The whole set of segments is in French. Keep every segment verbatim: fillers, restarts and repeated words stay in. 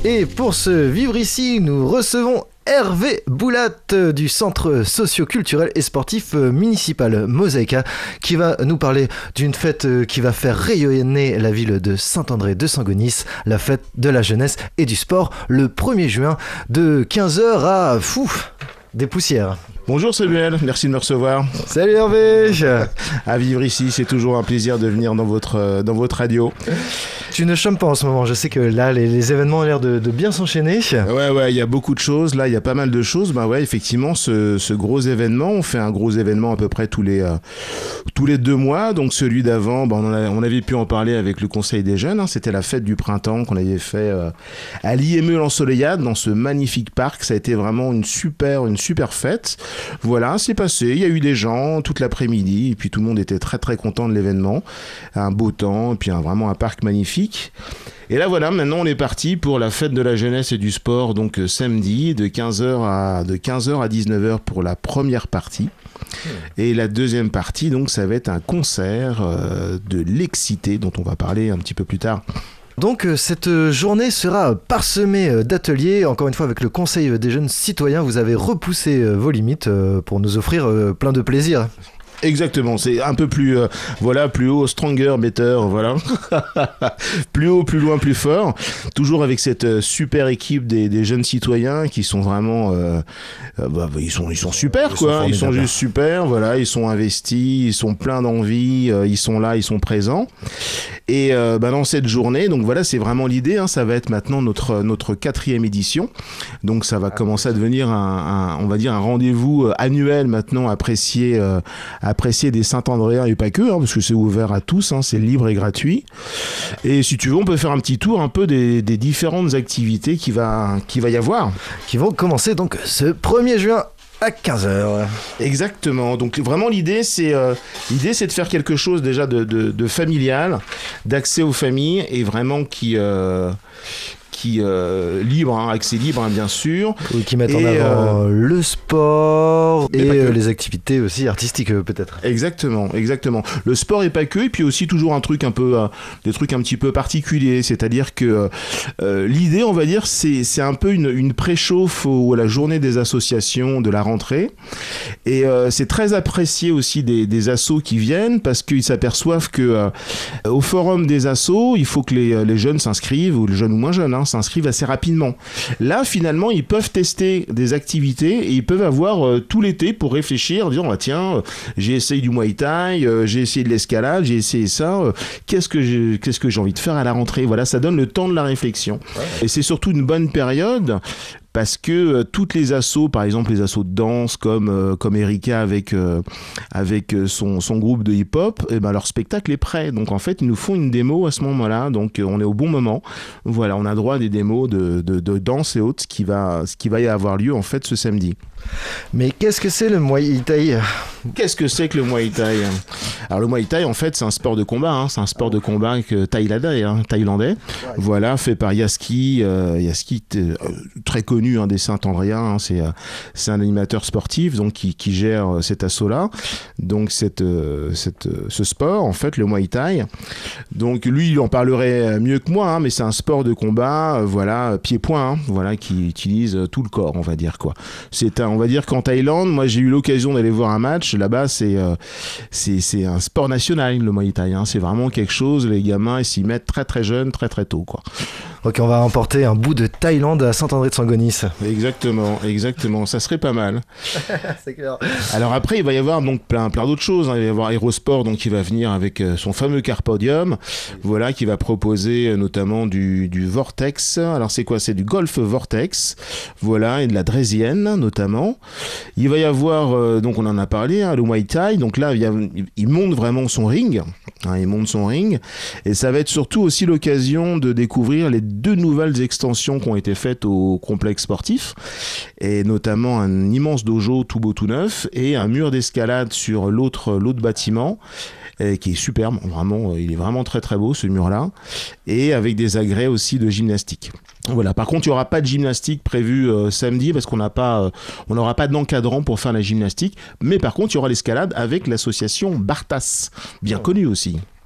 Et pour ce Vivre ici, nous recevons Hervé Boulat du Centre socio-culturel et sportif municipal Mosaïka qui va nous parler d'une fête qui va faire rayonner la ville de Saint-André de Sangonis, la fête de la jeunesse et du sport, le premier juin de quinze heures à fou, des poussières. Bonjour Samuel, merci de me recevoir. Salut Hervé. À vivre ici, c'est toujours un plaisir de venir dans votre, dans votre radio. Tu ne chômes pas en ce moment, je sais que là les, les événements ont l'air de, de bien s'enchaîner. Ouais ouais, il y a beaucoup de choses, là il y a pas mal de choses. Bah ouais, effectivement ce, ce gros événement, on fait un gros événement à peu près tous les, euh, tous les deux mois. Donc celui d'avant, bah, on, a, on avait pu en parler avec le Conseil des jeunes, hein. C'était la fête du printemps qu'on avait fait euh, à l'I M E l'Ensoleillade, dans ce magnifique parc. Ça a été vraiment une super, une super fête. Voilà, c'est passé, il y a eu des gens toute l'après-midi et puis tout le monde était très très content de l'événement. Un beau temps et puis un, vraiment un parc magnifique. Et là voilà, maintenant on est parti pour la fête de la jeunesse et du sport, donc euh, samedi de quinze heures à, de quinze heures à dix-neuf heures pour la première partie. Et la deuxième partie, donc ça va être un concert euh, de l'Excité dont on va parler un petit peu plus tard. Donc cette journée sera parsemée d'ateliers. Encore une fois, avec le Conseil des jeunes citoyens, vous avez repoussé vos limites pour nous offrir plein de plaisir. Exactement, c'est un peu plus, euh, voilà, plus haut, stronger, better, voilà. Plus haut, plus loin, plus fort. Toujours avec cette euh, super équipe des, des jeunes citoyens qui sont vraiment, euh, euh, bah, ils sont, ils sont super, ils quoi. Sont ils sont juste super, voilà. Ils sont investis, ils sont pleins d'envie, euh, ils sont là, ils sont présents. Et euh, bah, dans cette journée, donc voilà, c'est vraiment l'idée. Hein, ça va être maintenant notre notre quatrième édition. Donc ça va commencer à devenir un, un on va dire un rendez-vous annuel maintenant apprécié. Euh, apprécié des Saint-Andréens et pas que, hein, parce que c'est ouvert à tous, hein, c'est libre et gratuit. Et si tu veux, on peut faire un petit tour un peu des, des différentes activités qui va, qui va y avoir. Qui vont commencer donc ce premier juin à quinze heures. Exactement. Donc vraiment l'idée c'est euh, l'idée c'est de faire quelque chose déjà de, de, de familial, d'accès aux familles et vraiment qui euh, qui euh, libre, hein, accès libre hein, bien sûr. Oui, qui mettent et en avant euh, le sport et euh, les activités aussi artistiques euh, peut-être. Exactement, exactement. Le sport et pas que, et puis aussi toujours un truc un peu, euh, des trucs un petit peu particuliers, c'est-à-dire que euh, l'idée, on va dire, c'est c'est un peu une, une préchauffe au, à la journée des associations de la rentrée, et euh, c'est très apprécié aussi des, des assos qui viennent parce qu'ils s'aperçoivent que euh, au forum des assos, il faut que les, les jeunes s'inscrivent, ou les jeunes ou moins jeunes, hein, s'inscrivent assez rapidement. Là, finalement, ils peuvent tester des activités et ils peuvent avoir euh, tout l'été pour réfléchir, en disant ah, tiens, euh, j'ai essayé du Muay Thai, euh, j'ai essayé de l'escalade, j'ai essayé ça, euh, qu'est-ce que j'ai, qu'est-ce que j'ai envie de faire à la rentrée. Voilà, ça donne le temps de la réflexion. Ouais. Et c'est surtout une bonne période parce que euh, toutes les assos, par exemple les assos de danse comme euh, comme Erika avec euh, avec son son groupe de hip-hop, et ben leur spectacle est prêt. Donc en fait, ils nous font une démo à ce moment-là. Donc euh, on est au bon moment. Voilà, on a droit à des démos de de, de danse et autres, ce qui va ce qui va y avoir lieu en fait ce samedi. Mais qu'est-ce que c'est le Muay Thai ? Qu'est-ce que c'est que le Muay Thai ? Alors le Muay Thai, en fait, c'est un sport de combat. Hein. C'est un sport de combat que thaïlandais, hein, thaïlandais. Ouais. Voilà, fait par Yaski, euh, Yaski euh, très connu hein, des Saint-Andréens. Hein. C'est euh, c'est un animateur sportif donc qui, qui gère euh, cet assaut-là. Donc cette euh, cette euh, ce sport, en fait, le Muay Thai. Donc lui, il en parlerait mieux que moi, hein, mais c'est un sport de combat, euh, voilà, pied-point, hein, voilà, qui utilise tout le corps, on va dire quoi. C'est un On va dire qu'en Thaïlande, moi j'ai eu l'occasion d'aller voir un match. Là-bas, c'est euh, c'est c'est un sport national, le Muay Thai. Hein. C'est vraiment quelque chose. Les gamins, ils s'y mettent très très jeunes, très très tôt, quoi. Ok, on va emporter un bout de Thaïlande à Saint-André de Sangonis. Exactement, exactement. Ça serait pas mal. C'est clair. Alors après, il va y avoir donc plein, plein d'autres choses. Hein. Il va y avoir Aérosport, donc qui va venir avec son fameux car podium, voilà, qui va proposer notamment du, du Vortex. Alors c'est quoi ? C'est du golf Vortex, voilà, et de la draisienne notamment. Il va y avoir, euh, donc on en a parlé, hein, le Muay Thai. Donc là, il, y a, il monte vraiment son ring. Hein, il monte son ring. Et ça va être surtout aussi l'occasion de découvrir les deux nouvelles extensions qui ont été faites au complexe sportif, et notamment un immense dojo tout beau tout neuf et un mur d'escalade sur l'autre, l'autre bâtiment, et qui est superbe, vraiment, il est vraiment très très beau ce mur-là, et avec des agrès aussi de gymnastique. Voilà. Par contre, il n'y aura pas de gymnastique prévue euh, samedi parce qu'on n'a pas, euh, on n'aura pas d'encadrant pour faire la gymnastique, mais par contre, il y aura l'escalade avec l'association Bartas, bien connue aussi.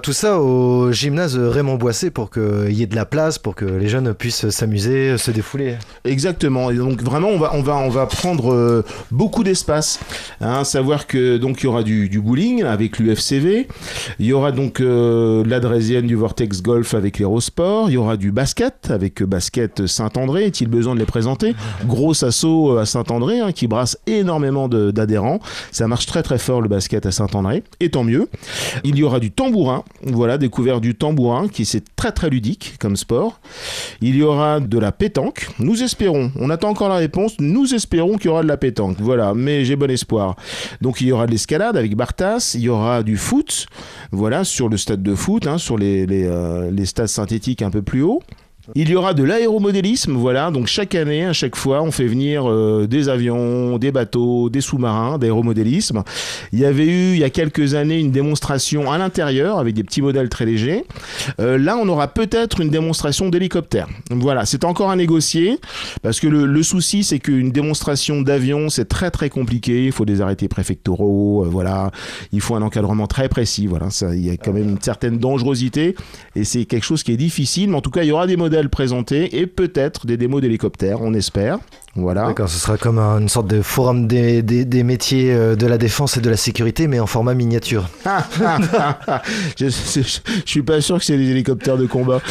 Tout ça au gymnase Raymond Boissé pour qu'il y ait de la place, pour que les jeunes puissent s'amuser, se défouler. Exactement. Et donc vraiment, on va, on va, on va prendre euh, beaucoup d'espace. Hein, savoir que donc il y aura du, du bowling avec l'U F C V. Il y aura donc euh, la Drésienne du Vortex Golf avec l'Hérosport. Il y aura du basket avec Basket Saint-André. Est-il besoin de les présenter? Gros assaut à Saint-André hein, qui brasse énormément de, d'adhérents. Ça marche très très fort le basket à Saint-André. Et tant mieux. Il y aura du tambourin. Voilà, découvert du tambourin qui c'est très très ludique comme sport. Il y aura de la pétanque. Nous espérons, on attend encore la réponse, nous espérons qu'il y aura de la pétanque. Voilà, mais j'ai bon espoir. Donc il y aura de l'escalade avec Bartas, il y aura du foot, voilà, sur le stade de foot, hein, sur les, les, euh, les stades synthétiques un peu plus haut. Il y aura de l'aéromodélisme, voilà, donc chaque année, à chaque fois, on fait venir euh, des avions, des bateaux, des sous-marins, d'aéromodélisme. Il y avait eu, il y a quelques années, une démonstration à l'intérieur avec des petits modèles très légers. Euh, là, on aura peut-être une démonstration d'hélicoptère. Voilà, c'est encore à négocier, parce que le, le souci, c'est qu'une démonstration d'avion, c'est très très compliqué. Il faut des arrêtés préfectoraux, euh, voilà. Il faut un encadrement très précis, voilà. Ça, il y a quand même une certaine dangerosité, et c'est quelque chose qui est difficile, mais en tout cas, il y aura des modèles présentés et peut-être des démos d'hélicoptères, on espère. Voilà. D'accord, ce sera comme une sorte de forum des, des, des métiers de la défense et de la sécurité, mais en format miniature. je, je, je suis pas sûr que c'est des hélicoptères de combat.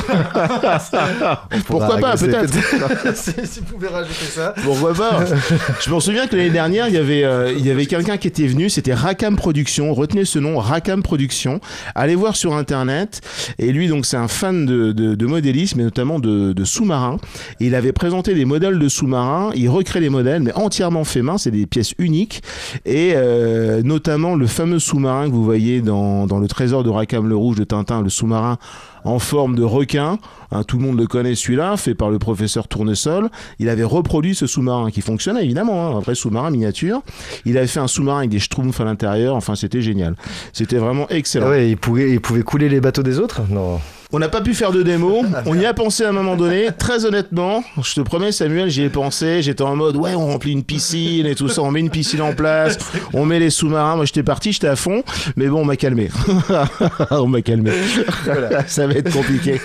Pourquoi pas, peut-être. Si vous pouvez rajouter ça. Pourquoi pas. Je me souviens que l'année dernière, il y avait, euh, il y avait quelqu'un qui était venu, c'était Rackham Productions, retenez ce nom, Rackham Productions. Allez voir sur internet. Et lui, donc, c'est un fan de, de, de modélisme et notamment de, de sous-marins. Et il avait présenté des modèles de sous-marins. Il recrée les modèles, mais entièrement fait main, c'est des pièces uniques, et euh, notamment le fameux sous-marin que vous voyez dans, dans le trésor de Rackham le Rouge de Tintin, le sous-marin en forme de requin, hein, tout le monde le connaît celui-là, fait par le professeur Tournesol. Il avait reproduit ce sous-marin qui fonctionnait évidemment, hein, un vrai sous-marin miniature. Il avait fait un sous-marin avec des schtroumpfs à l'intérieur, enfin c'était génial, c'était vraiment excellent. Ah ouais, il pouvait, il pouvait couler les bateaux des autres? Non. On n'a pas pu faire de démo, on y a pensé à un moment donné, très honnêtement, je te promets Samuel, j'y ai pensé, j'étais en mode ouais on remplit une piscine et tout ça, on met une piscine en place, on met les sous-marins, moi j'étais parti, j'étais à fond, mais bon on m'a calmé, on m'a calmé, voilà. Ça va être compliqué.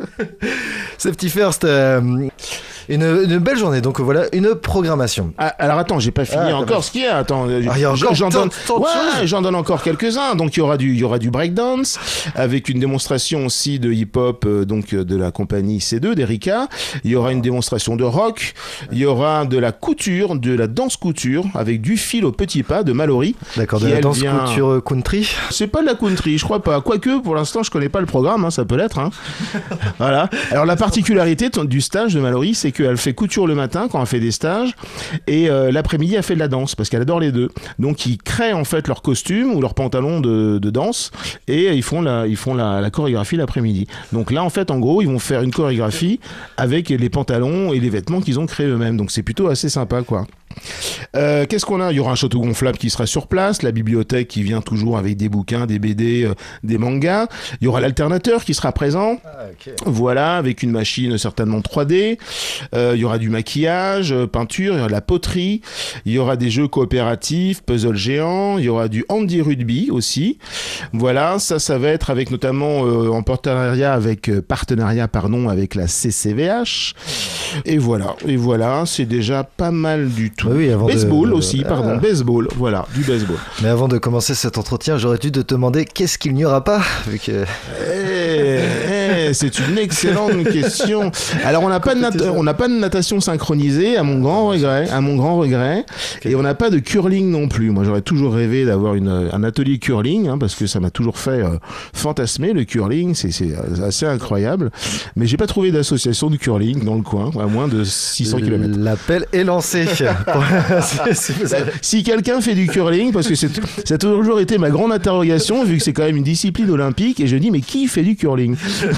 Safety First, euh, une, une belle journée, donc voilà, une programmation. Ah, alors attends, j'ai pas fini ah, encore ce qu'il y a, attends, ah, il y a encore j'en tant, donne, tant de ouais, choses. j'en donne encore quelques-uns, donc il y aura du, il y aura du breakdance, avec une démonstration aussi de hip-hop, euh, donc de la compagnie C deux, d'Erika, il y aura une démonstration de rock, il y aura de la couture, de la danse couture, avec du fil au petit pas de Mallory. D'accord, de la danse vient... couture country. C'est pas de la country, je crois pas, quoique pour l'instant je connais pas le programme, hein, ça peut l'être, hein. Voilà. Alors la particularité du stage de Mallory, c'est qu'elle fait couture le matin quand elle fait des stages, et euh, l'après-midi elle fait de la danse, parce qu'elle adore les deux. Donc ils créent en fait leur costume ou leur pantalon de, de danse, et ils font la, ils font la, la chorégraphie l'après-midi. Donc là en fait en gros ils vont faire une chorégraphie avec les pantalons et les vêtements qu'ils ont créés eux-mêmes. Donc c'est plutôt assez sympa quoi. Euh, qu'est-ce qu'on a? Il y aura un château gonflable qui sera sur place, la bibliothèque qui vient toujours avec des bouquins, des B D, euh, des mangas. Il y aura l'alternateur qui sera présent. Ah, okay. Voilà, avec une machine certainement trois D. Euh, il y aura du maquillage, euh, peinture, il y aura de la poterie. Il y aura des jeux coopératifs, puzzle géants. Il y aura du handi rugby aussi. Voilà, ça, ça va être avec notamment euh, en partenariat avec euh, partenariat pardon avec la C C V H. Et voilà, et voilà, c'est déjà pas mal du tout. Oui, avant baseball de... aussi, pardon, ah. baseball, voilà, du baseball. Mais avant de commencer cet entretien, j'aurais dû te demander qu'est-ce qu'il n'y aura pas vu que... Eh, eh, c'est une excellente question. Alors on n'a pas de nat- on n'a pas de natation synchronisée à mon grand regret, à mon grand regret, okay. Et on n'a pas de curling non plus. Moi j'aurais toujours rêvé d'avoir une, un atelier curling hein, parce que ça m'a toujours fait euh, fantasmer le curling, c'est, c'est assez incroyable. Mais j'ai pas trouvé d'association de curling dans le coin, à moins de six cents kilomètres. L'appel est lancé. c'est, c'est si quelqu'un fait du curling, parce que c'est, ça a toujours été ma grande interrogation, vu que c'est quand même une discipline olympique, et je dis mais qui fait du curling?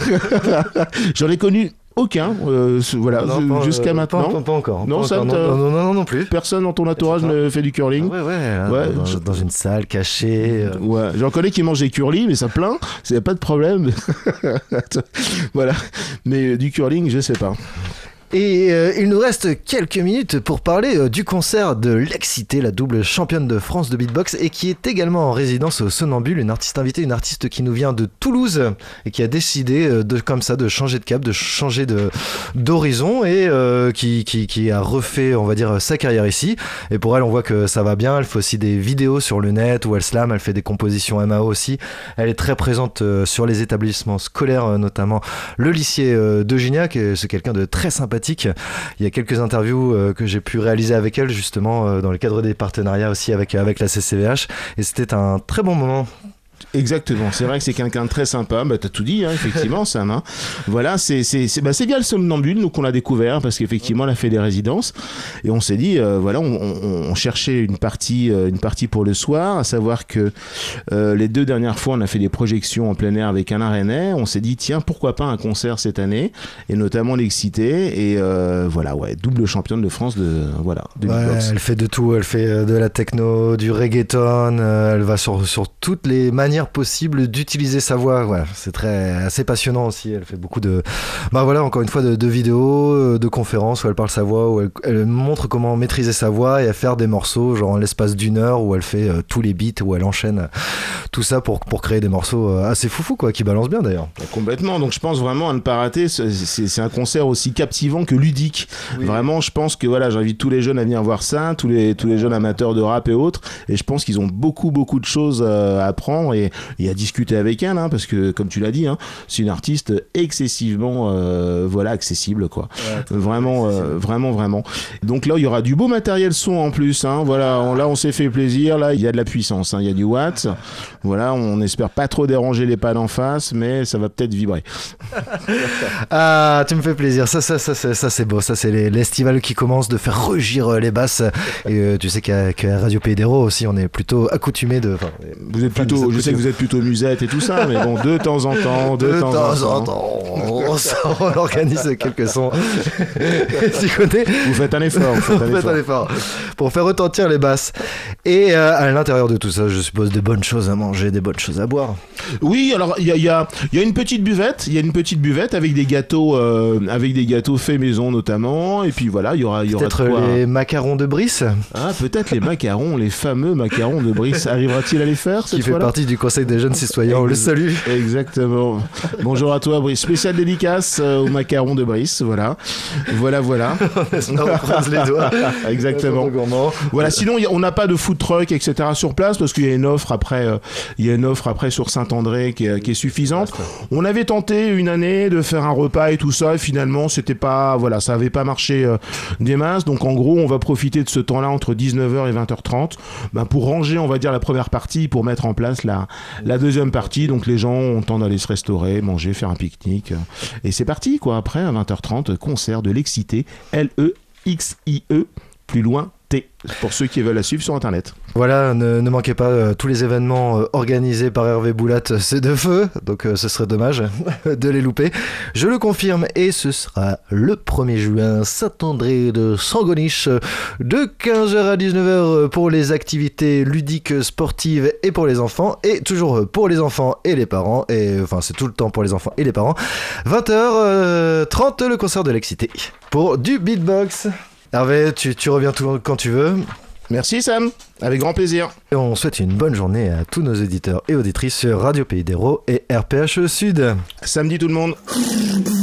J'en ai connu aucun, euh, voilà, non, pas, jusqu'à euh, maintenant. Pas, pas, pas encore. Non, pas ça encore, non, non, non, non, non plus. Personne dans ton entourage ne fait du curling. Ah ouais, ouais, ouais dans, je... dans une salle cachée. Euh... Ouais, j'en connais qui mangent des curly, mais ça plaint, c'est pas de problème. Voilà, mais du curling, je sais pas. Et euh, il nous reste quelques minutes pour parler euh, du concert de Lexité, la double championne de France de beatbox et qui est également en résidence au Somnambule, une artiste invitée, une artiste qui nous vient de Toulouse et qui a décidé euh, de comme ça de changer de cap, de changer de d'horizon et euh, qui, qui qui a refait, on va dire, sa carrière ici. Et pour elle, on voit que ça va bien. Elle fait aussi des vidéos sur le net où elle slam, elle fait des compositions M A O aussi. Elle est très présente euh, sur les établissements scolaires, euh, notamment le lycée euh, de Gignac. C'est quelqu'un de très sympathique. Il y a quelques interviews euh, que j'ai pu réaliser avec elle justement euh, dans le cadre des partenariats aussi avec, avec la C C V H et c'était un très bon moment. Exactement, c'est vrai que c'est quelqu'un de très sympa, bah, t'as tout dit, hein, effectivement, Sam. Hein. Voilà, c'est, c'est, c'est, bah, c'est bien le Somnambule, nous qu'on l'a découvert, parce qu'effectivement, elle a fait des résidences, et on s'est dit, euh, voilà, on, on, on cherchait une partie, euh, une partie pour le soir, à savoir que euh, les deux dernières fois, on a fait des projections en plein air avec Alain René, on s'est dit, tiens, pourquoi pas un concert cette année, et notamment l'Excité, et euh, voilà, ouais, double championne de France de, voilà, de ouais, beatbox. Elle fait de tout, elle fait de la techno, du reggaeton, euh, elle va sur, sur toutes les manière possible d'utiliser sa voix. Voilà, c'est très assez passionnant aussi. Elle fait beaucoup de, bah voilà, encore une fois de, de vidéos, de conférences où elle parle sa voix, où elle, elle montre comment maîtriser sa voix et à faire des morceaux genre en l'espace d'une heure où elle fait euh, tous les beats, où elle enchaîne tout ça pour pour créer des morceaux assez foufou quoi, qui balancent bien d'ailleurs. Complètement. Donc je pense vraiment à ne pas rater. C'est, c'est, c'est un concert aussi captivant que ludique. Oui. Vraiment, je pense que voilà, j'invite tous les jeunes à venir voir ça, tous les tous les jeunes amateurs de rap et autres. Et je pense qu'ils ont beaucoup beaucoup de choses à apprendre et et à discuter avec elle, hein, parce que comme tu l'as dit, hein, c'est une artiste excessivement euh, voilà, accessible quoi. Ouais, vraiment, euh, vraiment, vraiment. Donc là, il y aura du beau matériel son en plus. Hein, voilà, on, là, on s'est fait plaisir. Là, il y a de la puissance, hein, il y a du watt. Voilà, on espère pas trop déranger les pads en face, mais ça va peut-être vibrer. Ah, tu me fais plaisir. Ça, ça, ça, ça, ça c'est beau. Ça, c'est les, l'estivale qui commence de faire rugir les basses. Et euh, tu sais qu'à, qu'à Radio Pays d'Hérault aussi, on est plutôt accoutumé de. Vous êtes plutôt, je sais que vous êtes plutôt musette et tout ça, mais bon, de temps en temps, de, de temps, temps en temps, temps on, on organise quelques sons. Tu connais ? Vous faites un effort. Vous faites un, vous effort. Faites un effort pour faire retentir les basses. Et euh, à l'intérieur de tout ça, je suppose des bonnes choses à manger, des bonnes choses à boire. Oui, alors il y a, y, a, y a une petite buvette, il y a une petite buvette avec des gâteaux, euh, avec des gâteaux faits maison notamment, et puis voilà, il y aura, y aura peut-être quoi... les macarons de Brice. Ah, peut-être les macarons, les fameux macarons de Brice. Arrivera-t-il à les faire cette Qui fait fois-là ? partie du Conseil des jeunes citoyens. On le salue. Exactement. Bonjour à toi, Brice. Spéciale dédicace euh, aux macarons de Brice. Voilà, voilà, voilà. On croise les doigts. Exactement. Voilà. Sinon, y a, on n'a pas de food truck, et cetera sur place parce qu'il y a une offre après. Euh, il y a une offre après sur Saint-André qui est, qui est suffisante. On avait tenté une année de faire un repas et tout ça, et finalement, c'était pas. Voilà, ça avait pas marché euh, des masses. Donc, en gros, on va profiter de ce temps-là entre dix-neuf heures et vingt heures trente, ben, pour ranger, on va dire, la première partie, pour mettre en place la la deuxième partie. Donc les gens ont le temps d'aller se restaurer, manger, faire un pique-nique. Et c'est parti, quoi. Après, à vingt heures trente, concert de l'Excité, L E X I E, plus loin, T, pour ceux qui veulent la suivre sur Internet. Voilà, ne, ne manquez pas euh, tous les événements euh, organisés par Hervé Boulat, c'est de feu, donc euh, ce serait dommage de les louper. Je le confirme, et ce sera le premier juin, Saint-André de Sangoniche, de quinze heures à dix-neuf heures pour les activités ludiques, sportives et pour les enfants, et toujours pour les enfants et les parents, et enfin c'est tout le temps pour les enfants et les parents. vingt heures trente, le concert de l'Excité pour du beatbox. Hervé, tu, tu reviens tout, quand tu veux. Merci Sam, avec grand plaisir. Et on souhaite une bonne journée à tous nos éditeurs et auditrices sur Radio Pays d'Hérault et R P H Sud. Samedi tout le monde.